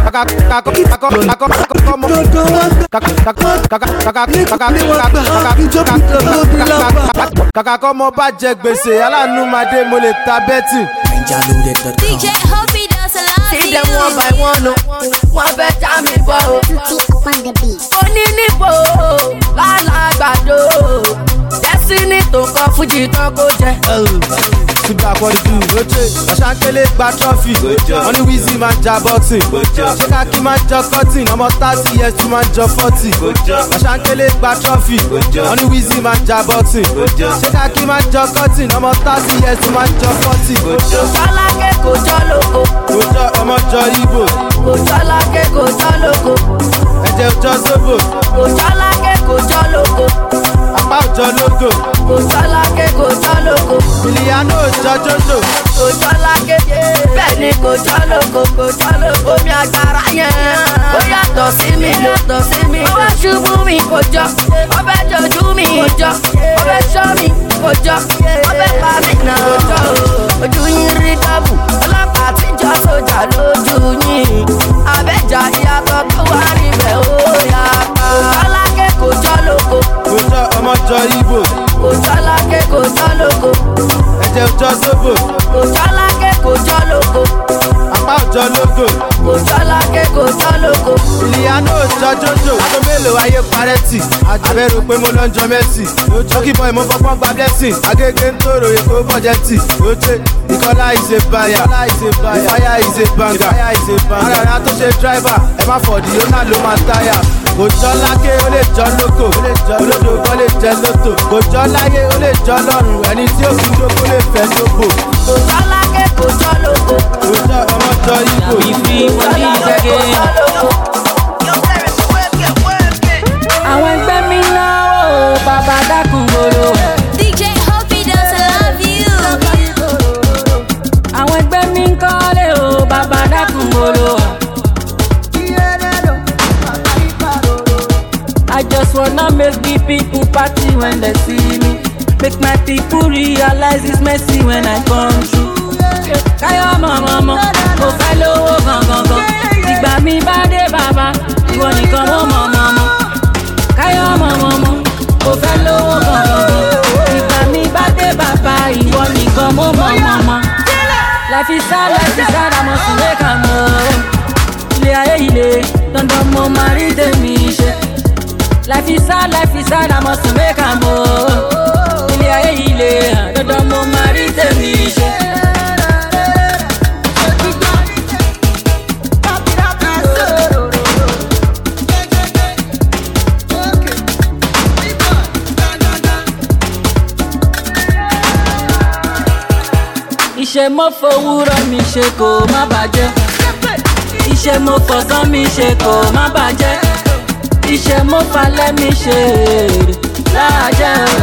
Dandan wọ́n gbà, lẹ́kọ̀ọ́ ni wọ́n gbà, ìjọba lórí lọ́gbà. Kàkà kọ́ mo bá jẹ gbèsè aláàánú máa dé mo lè ta bẹ́tì. D J Hoppy does a lot. See them one by one, oh. One better me bo. Oni nibo, lala gbado. Destiny tó kọ Fuji tán kó jẹ. Sígbà àkọ́dí tù lóche, Ọ̀ṣánkélé gba trọ́fì. Wọ́n ní Wizzy máa ń ja boxing. Ṣé Kákí máa ń jọ cutting? Ọmọ thirty years tún máa ń jọ forty. Ọ̀ṣánkélé gba trọ́fì. Wọ́n ní Wizzy máa ń ja boxing. Ṣé Kákí máa ń jọ cutting? Ọmọ thirty years tún máa ń jọ forty. Kòjọ́láké kòjọ́ lóko. Kòjọ́ ọmọ jọ Igbo. Kòjọ́láké kòjọ́ lóko. Ẹ̀jẹ̀ òjọ́ Zobo. Kòjọ́láké kòjọ́ lóko. Apá òjọ́ Lógo. Kòjọ́láké kòjọ́ lóko. Ìlíyànó òjọ́ Jojo. Kòjọ́láké bẹ́ẹ̀ ni kòjọ́ lóko kòjọ́ lóko. Omi àgbàrá yẹn ó yàtọ̀ sí mi lọ́tọ̀ sí mi. Ó wá ṣubú mi kòjọ́, ó fẹ́ jọjú mi kòjọ́, ó fẹ́ ṣọ́ mi kòjọ́, ó fẹ́ pa mí náà kòjọ́. Ojú yín rí dábù, ọlọ́pàá tí jọ sójà lójú yín. Àbẹ́jà ìyàtọ̀ tó wà níbẹ̀ ó yàtọ̀. Kòjọ́láké kòjọ́ lóko. Kòjọ́ ọmọ jọ Igbo. Kòjọ́láké kòjọ́ lóko. Ẹ̀jẹ̀ òjọ́ Zobo. Kòjọ́láké kòjọ́ lóko. Apá òjọ́ Lógo. Kòjọ́láké kòjọ́ lóko. Ìlíyànó òjọ́ Jojo. Àgọ́ mélòó ayé parẹ́tì? Àbẹ̀rò pé mo lọ ń jọ Messi. Lókì bọ́ ìmọ̀ fọ́pọ́n gba blessing. Agége ń tòrò èkó bọ́jẹ́tì. Lóche ìkọlá ìṣe báyà. Ìfáyà ìṣe bàǹgà. Àràrà tó ṣe driver. Ẹ má fọ̀dí ó náà ló máa táyà. Kòjọ́láké ó lè jọ lóko. Olódò kan lè jẹ lóto. Kòjọ́láyé ó lè jọ lọ́rùn. Ẹni tí ó fi dóko lè fẹ́ dóko. Kòjọ́láké kòjọ́ lóko. Kòjọ́ ọmọ jọ Igbo. Àwọn ẹgbẹ́ mi náwó bàbá dákun gbòòrò. D J Hoppy does I love you. Àwọn ẹgbẹ́ mi ń kọ́lé o bàbá dákun gbòòrò. I just wanna make the people party when they see me. Make my people realize it's messy when I come through. Káyọ̀ mọ̀mọ́mọ́, mo fẹ́ lówó gangan. Ìgbà mi bá dé bàbá, ìwọ nìkan mo mọ̀mọ́mọ́. Káyọ̀ mọ̀mọ́mọ́, mo fẹ́ lówó gangan. Ìgbà mi bá dé bàbá, ìwọ nìkan mo mọ̀mọ́mọ́. Life is sad, life is sad, àmọ́ sì lè kà mọ́. Ilé ayé ilé, dandan mo máa rí tèmi ṣe. Life is sad, life is sad, àmọ́ sì lè kà mọ́. Ilé ayé ilé, dandan mo máa rí tèmi ṣe. Iṣẹ́ mo fowórọ̀ mi ṣe kó má bàjẹ́. Iṣẹ́ mo fọ̀sán mi ṣe kó má bàjẹ́. Iṣẹ́ mo falẹ̀ mi ṣe èrè láàjẹ́ o.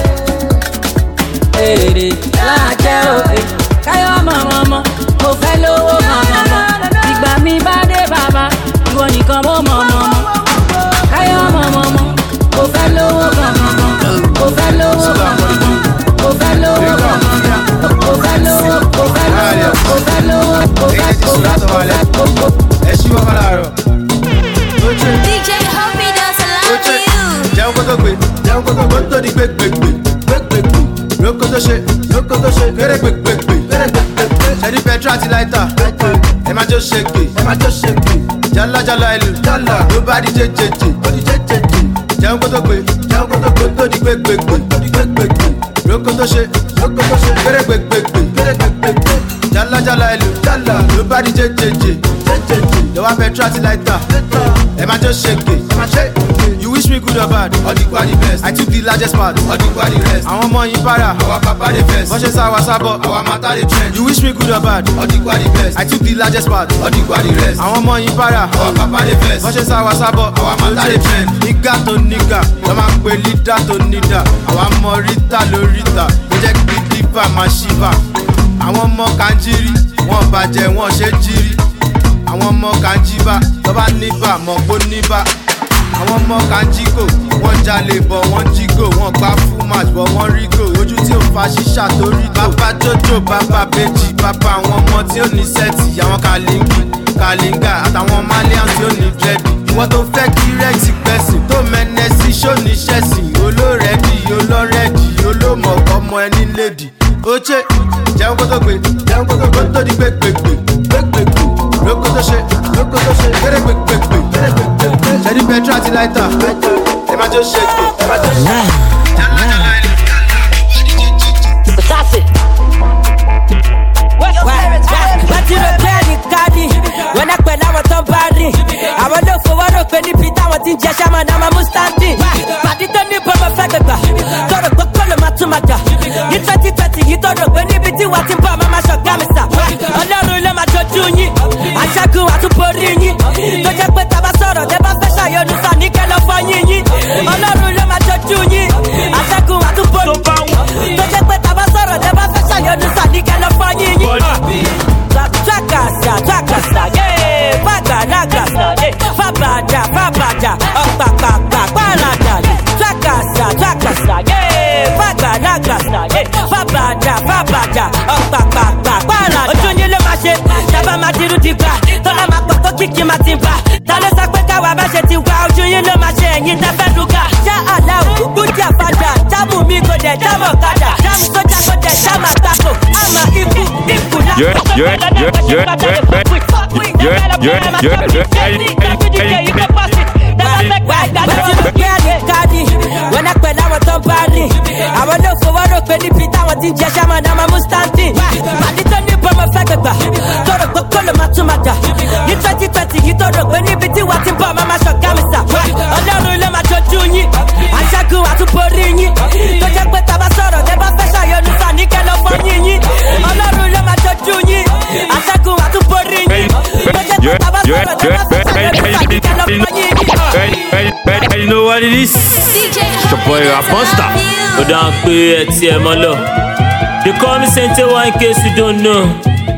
Èrè láàjẹ́ o. Káyọ̀ mọ̀mọ́mọ́, mo fẹ́ lówó mọ̀mọ́mọ́. Ìgbà mi bá dé bàbá, ìwọ nìkan mo mọ̀mọ́mọ́. Káyọ̀ mọ̀mọ́mọ́, mo fẹ́ lówó mọ̀mọ́mọ́. Mo fẹ́ lówó mọ̀mọ́mọ́. Mo fẹ́ lówó mọ̀mọ́mọ́. Mo fẹ́ lówó, mo fẹ́ lówó, mo fẹ́ lówó, mo fẹ́ lówó. Ẹ ṣí wọn máa rọ̀. D J Hoppy does I love you. Jẹun kó tó tó gbé jẹun kó tó gbó tó di gbégbégbé gbégbégbé lóko tó ṣe lóko tó ṣe kéré gbégbégbé kéré gbégbégbé ṣẹ́ni pẹ̀tró àti láìta ẹ má jó ṣègbè ẹ má jó ṣègbè jálajàla ìlú jálà ló bá di jẹjẹjẹ ó di jẹjẹjẹ jẹun kó tó gbé jẹun kó tó gbó tó di gbégbégbé tó di gbégbégbé lóko tó ṣe lóko tó ṣe kéré gbégbégbé kéré gbégbégbé jálajàla ìlú jálà ló bá di jẹjẹjẹ jẹjẹjẹ lọ́wọ́ pẹ̀tró àti láìta ẹ má jó ṣègbè ẹ má ṣe. You wish me good or bad? Odikwa the best. I took the largest part. Odikwa the rest. Àwọn ọmọ yín para. Our papa the best. Bọ́sẹ̀ sáwà sábọ̀. Our mata the trend. You wish me good or bad? Odikwa the best. I took the largest part. Odikwa the rest. Àwọn ọmọ yín para. Our papa the best. Bọ́sẹ̀ sáwà sábọ̀. Our mata the trend. Nígà tó nígà. Lọ́ máa ń pe lídà tó nídà. Àwa mọ ríta lóríta. Ó jẹ́ kí dípà máa ṣíbà. Àwọn ọmọ Kànjírí. Wọ́n bàjẹ́ wọ́n ṣe jírí. Àwọn ọmọ Kànjíbà. Tọ́ba níbà mọ̀ kó níbà. Àwọn ọmọ Kànjíkò wọ́n jalè bọ̀ wọ́n jígò wọ́n gbá full match bọ̀ wọ́n rígò ojú tí ò fa ṣíṣà tó rí tó. Bàbá Jojo bàbá Bèjì bàbá àwọn ọmọ tí ó ní sẹ́ẹ̀tì àwọn Kàlíngì Kàlíngà àtàwọn Malian tí ó ní dírẹ́dì. Ìwọ́n tó fẹ́ kí rẹ́ẹ̀tì pẹ̀sìn tó mẹ́nẹ́ sí ṣóní ṣẹ̀sìn olórẹ́dì olórẹ́dì olómọ̀ọ́kọ́ ọmọ ẹni lédì. Ó ṣe jẹun kó tó gbé jẹun kó tó gbé tó di gbégbégbé gbégbégbé lóko tó ṣe lóko tó ṣe kéré gbégbégbé kéré gbégbégbé ṣẹ́ni pẹ̀tró àti láìta ẹ má jó ṣe gbé ẹ má jó ṣe gbé. Láti rò pé ẹnìkan ni wọ́n náà pẹ̀lú àwọn tó ń bá rìn. Àwọn ló fowó rò pé níbi táwọn ti ń jẹ ṣáma náà máa mú standing. Pàdé tó ní bọ́mọ fẹ́ gbẹ̀gbà tó rò pé kó ló máa tún máa jà. Ní twenty twenty yìí tó rò pé níbi tí wọ́n ti ń bọ̀ máa máa ṣọ̀gá mi sà. Ọlọ́run ló máa dojú yín, aṣẹ́gun àtúborí yín. Tó jẹ́ pé tá a bá sọ̀rọ̀ tẹ́ bá fẹ́ ṣàyọnu sà ní kẹ́lọ́ fọ́ yín yín. Ọlọ́run ló máa dojú yín, aṣẹ́gun àtúborí yín. Tó jẹ́ pé tá a bá sọ̀rọ̀ tẹ́ bá fẹ́ ṣàyọnu sà ní kẹ́lọ́ fọ́ yín yín. Twakasa, twakasa, yeah. Faga, nagasa, yeah. Fabaja, fabaja, ọ̀pàpàpà, pàràdà. Twakasa, twakasa, yeah. Faga, nagasa, yeah. Fabaja, fabaja, ọ̀pàpàpà, pàràdà. Ojú yín ló máa ṣe, tábà máa dirú ti gbà. Tọ́lá máa pọ̀ tó kíkì máa ti bà. Ta ló sọ pé káwa bá ṣe ti wá? Ojú yín ló máa ṣe ẹ̀yìn tẹ́ fẹ́ lùkà. Ṣá àlá òkú jà fàjà, jámù mi kò dẹ̀ jámọ̀ kadà. Jámù sójà kò dẹ̀ jámà tako. Àmà ikú, ikú lá. Yeah, yeah, yeah, yeah, yeah, yeah, yeah, yeah, wọ́n náà pẹ̀lú àwọn tó ń bá rìn. Àwọn ló fowó rò pé níbi táwọn ti ń jẹ ṣáma náà máa mú standing. Pàdé tó ní bọ́mọ fẹ́ gbẹ̀gbà tó rò pé kó ló máa tún máa jà. Ní twenty twenty yìí tó rò pé níbi tí wọ́n ti ń bọ̀ máa máa ṣọ̀gá mi sà. Ọlọ́run ló máa dojú yín, aṣẹ́gun àtúborí yín. Tó jẹ́ pé tá a bá sọ̀rọ̀ tẹ́ bá fẹ́ ṣàyọnu sà ní kẹ́lọ́ fọ́ yín yín. Ọlọ́run ló máa dojú yín, aṣẹ́gun àtúborí yín. Tó jẹ́ pé tá a bá sọ̀rọ̀ tẹ́ bá fẹ́ ṣàyọnu sà ní kẹ́lọ́ fọ́ yín yín. Hey, hey, hey, you know what it is? It's your boy Raposta. Go down, play at T M L. They call me Saint One in case you don't know.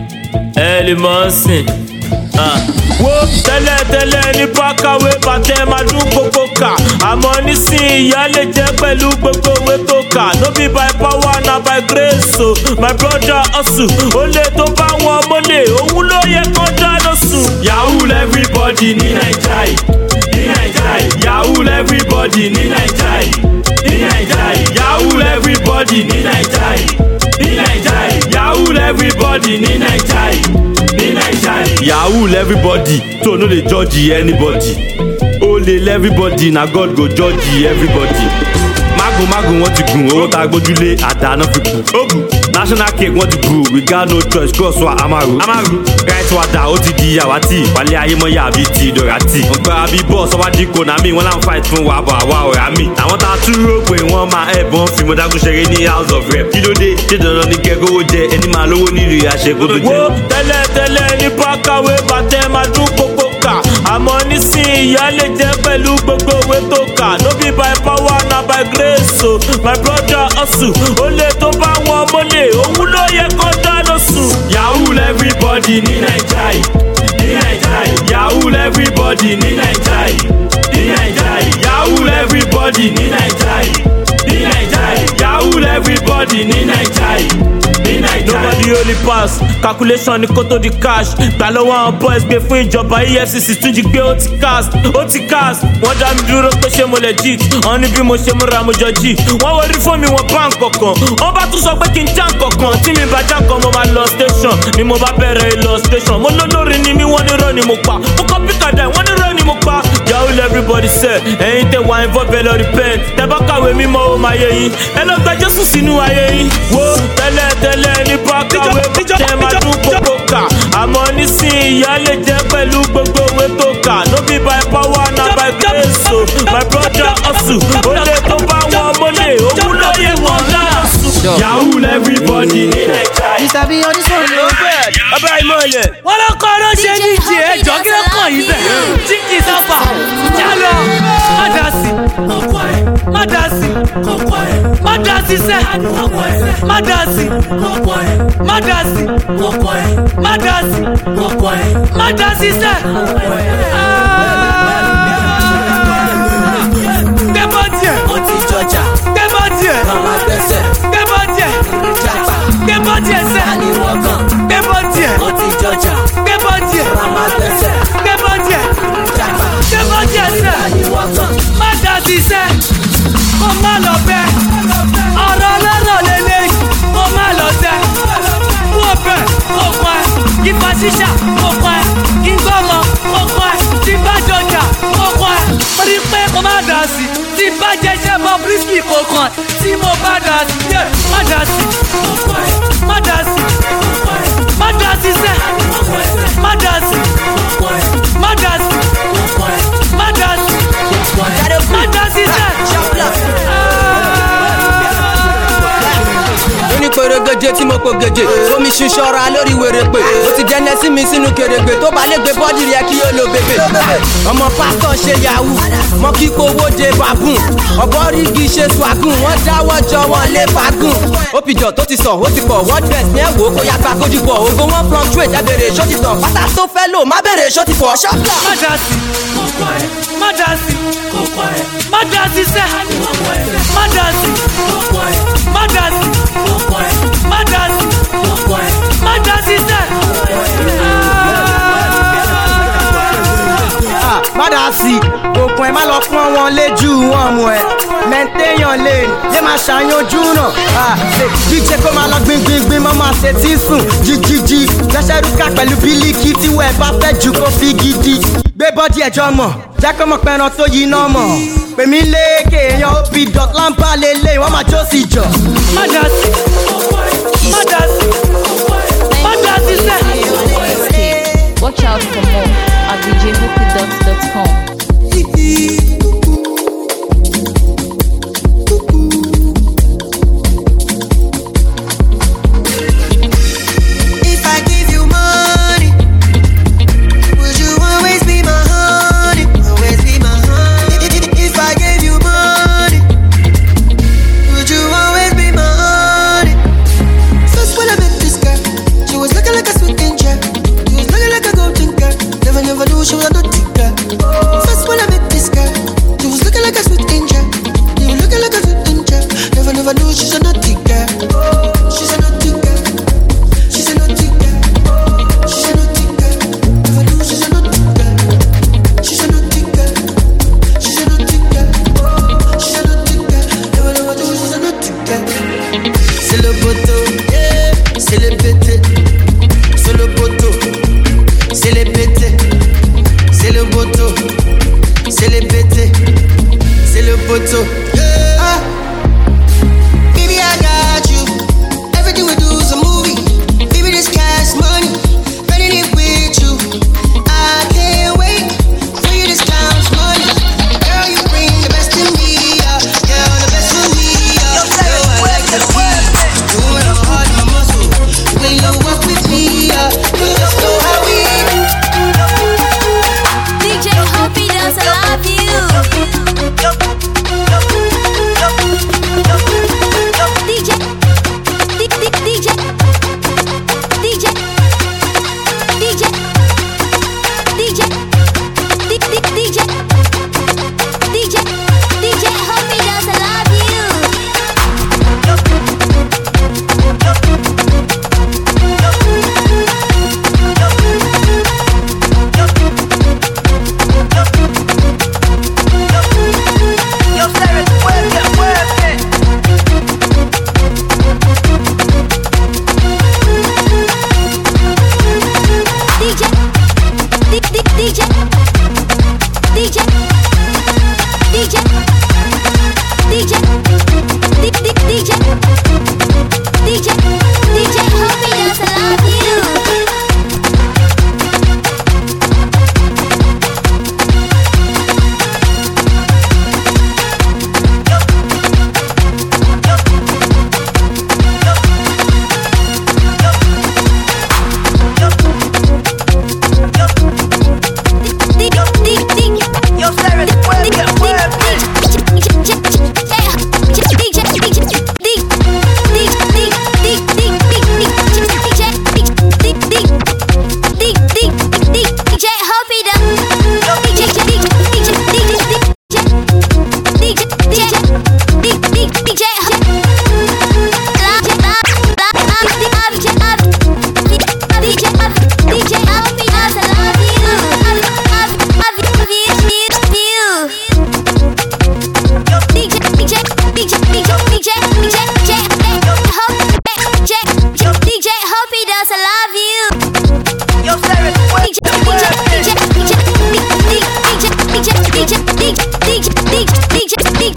Early Monson. Ah. Wo tẹ́lẹ̀ tẹ́lẹ̀ ní pákàwé bàtẹ́ máa dún gbogbo kà. Àmọ́ nísìnyí ìyá lè jẹ́ pẹ̀lú gbogbo owó tó kà. No be by power na by grace o. My brother hustle. Ó lè tó bá wọn mọ́lẹ̀. Òun ló yẹ kán dáná sùn. Yahoo everybody ní Nàìjíríà yìí. Ní Nàìjíríà yìí. Yahoo everybody ní Nàìjíríà yìí. Ní Nàìjíríà yìí. Yahoo everybody ní Nàìjíríà yìí. Ní Nàìjíríà yìí. Yahoo everybody ní Nàìjíríà yìí. Ní Nàìjíríà yìí. Yahoo everybody so no dey judge anybody. Only everybody na God go judge everybody. Magun magun wọ́n ti gùn owó tá a gbójúlé àdáná fi kù. Ogun national cake wọ́n ti bù we got no choice cross wa amaru. Amaru right water ó ti di àwátì wálé ayé mọ́ yà bí ti dọ̀rátì. Wọ́n gba bí bọ́ọ̀sì ọba dín konami wọ́n láǹ fight fún wa bọ̀ àwa ọ̀rá mi. Àwọn tá a tún rò pé wọ́n máa ẹ̀bùn fi mọ́dágún ṣeré ní house of rep. Kí ló dé ṣé dandan ní kẹ́kọ̀ọ́ jẹ ẹni máa lówó nílùú àṣekó tó jẹ. Wo tẹ́lẹ̀ tẹ́lẹ̀ ní pákàwé bàtẹ́ máa dún kókó kà. Àmọ́ nísìnyí ìyá lè jẹ́ pẹ̀lú gbogbo owó tó kà. No be by power na by grace o. My brother hustle. Ó lè tó bá wọn mọ́lẹ̀. Òun ló yẹ kó dáná sùn. Yahoo everybody ní Nàìjíríà yìí. Ní Nàìjíríà yìí. Yahoo everybody ní Nàìjíríà yìí. Ní Nàìjíríà yìí. Yahoo everybody ní Nàìjíríà yìí. Ní Nàìjíríà yìí. Yahoo everybody ní Nàìjíríà yìí. Ní Nàìjíríà yìí. Nobody only pass calculation ni kó tó di cash gbà lọ́wọ́ àwọn boys gbé fún ìjọba E F C C tún jí gbé ó ti cast ó ti cast wọ́n dá mi dúró pé ṣé mo legit wọ́n ní bí mo ṣe múra mo jọ jí wọ́n wọrí fún mi wọ́n bá nǹkankan wọ́n bá tún sọ pé kí n já nǹkankan tí mi bá já nǹkan mo máa lọ station ni mo bá bẹ̀rẹ̀ lọ station mo lólórí ni mi wọ́n ní rọ́ ni mo pa mo kọ́ píkàdá wọ́n ní rọ́ ni mo pa yahoo everybody say ẹ̀yin tẹ wà involve ẹ lọ repent tẹ bá kàwé mímọ́ ó máa yé yín ẹ lọ gba Jésù sínú ayé yín wo tẹ́lẹ̀ tẹ́lẹ̀ ní bá kàwé tẹ máa dún gbogbo kà àmọ́ nísìnyí ìyá lè jẹ́ pẹ̀lú gbogbo òwe tó kà no be by power na by grace o my brother hustle ó lè tó bá wọn mọ́lẹ̀ òun lóye wọn náà yahoo everybody ní nàìjíríà. ìsàbí ọdún sọ̀rọ̀ ló bẹ̀. ọba ìmọ̀lẹ̀. wọ́n lọ kọ́ ló ṣe ní ìjì ẹjọ́ kí ló kàn yín bẹ̀. jíkì sáfà jálọ má dá sí má dá sí má dá sí sẹ́ má dá sí má dá sí má dá sí má dá sí sẹ́. Gbẹ́bọ̀ díẹ̀. Ó ti jọjà. Gbẹ́bọ̀ díẹ̀. Màmá gbẹ́sẹ̀. Gbẹ́bọ̀ díẹ̀. Jàpá. Gbẹ́bọ̀ díẹ̀ sẹ́. Àníwọ̀gàn. Gbẹ́bọ̀ díẹ̀. Ó ti jọjà. Gbẹ́bọ̀ díẹ̀. Màmá gbẹ́sẹ̀. Gbẹ́bọ̀ díẹ̀. Jàpá. Gbẹ́bọ̀ díẹ̀ sẹ́. Àníwọ̀gàn. Má dá sí sẹ́. Kó má lọ bẹ́. Ọ̀rọ̀ ọlọ́rọ̀ lélẹ́yìn. Kó má lọ tẹ́. Kó bẹ̀. Kó pa ẹ́. Ìfà ṣíṣà. Kó pa ẹ́. Ìgbọ́mọ. Kó pa ẹ́. Tìbá jọjà. Kó pa ẹ́. Torí pé kó má dá sí. Tí bá jẹjẹ bọ bírísì kò kàn tí mo bá dà sí yẹ má dà sí má dà sí má dà sí sẹ má dà sí má dà sí má dà sí má dà sí sẹ. onípèrègèjè tí mo pò gèjè omi ṣiṣọra lórí wèrèpè ó ti jẹ́ nẹ́sí mi sínú kèrègbè tó bá lè gbé bọ́ọ̀dì rẹ̀ kí yóò lo bèbè. ọmọ pásítọ̀ ṣe yahoo mọ kí kówó de bàbùn ọ̀bọ̀rìgì ṣe swagùn wọ́n dáwọ́ jọ wọn lé fagùn. òpìjọ tó ti sàn ó ti pọ̀ wọ́n dress ní ẹ̀wò kó yàtọ̀ àkójú pọ̀ ògo wọn fluctuate ẹ bèrè ṣó ti tàn pátá tó fẹ́ lò má bèrè ṣó ti pọ̀ ṣọ́pọ̀. má dá sí má dá sí má dá sí sẹ́ má dá sí má dá sí má dá sí má dá sí sẹ́. má dá sí òkun ẹ má lọ pọ́n wọn léjú wọn mú ẹ mẹ́ńtéèyàn lè yé máa ṣàyànjú náà jíjẹ kó máa lọ gbingbingbin mọ́ máa ṣe tí sùn jíjíjí gbẹ́sẹ̀ rúkà pẹ̀lú bílíkì tí wọ́n ẹ bá fẹ́ jù kó fi gidi gbé bọ́dí ẹjọ́ mọ̀ jẹ́ kó mọ̀ pẹ́ran tó yí náà mọ̀ pèmí léèké èèyàn ó fi dọ̀t lámpá lélẹ̀ wọ́n máa jó sí jọ. má dá sí má dá sí má dá sí sẹ́. Watch out for more at d j hoopy dot com. She was not thicker. First when I met this girl, she was looking like a sweet angel. You looking like a sweet angel. Never, never knew she's a naughty girl. She's a naughty girl. She's a naughty girl. She's a naughty girl. Never knew she's a naughty girl. She's a naughty girl. She's a naughty girl. She's a naughty girl. Never, never knew she's a naughty girl. C'est le poteau, yeah. C'est le pété. C'est le poteau. C'est les pétés. C'est le poteau, c'est les pétés, c'est le poteau. Yeah. Ah. Baby, I got you. Everything we do is a movie. Baby, this cash money, running it with you. I can't wait for you to count money. Girl, you bring the best in me, uh. Girl, the best in me, uh. Girl, I like the key. You wanna hard my muscle when you walk with me, uh. You just know how we. D J Hoopy does I love you.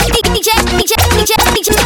DJ, DJ, DJ, DJ.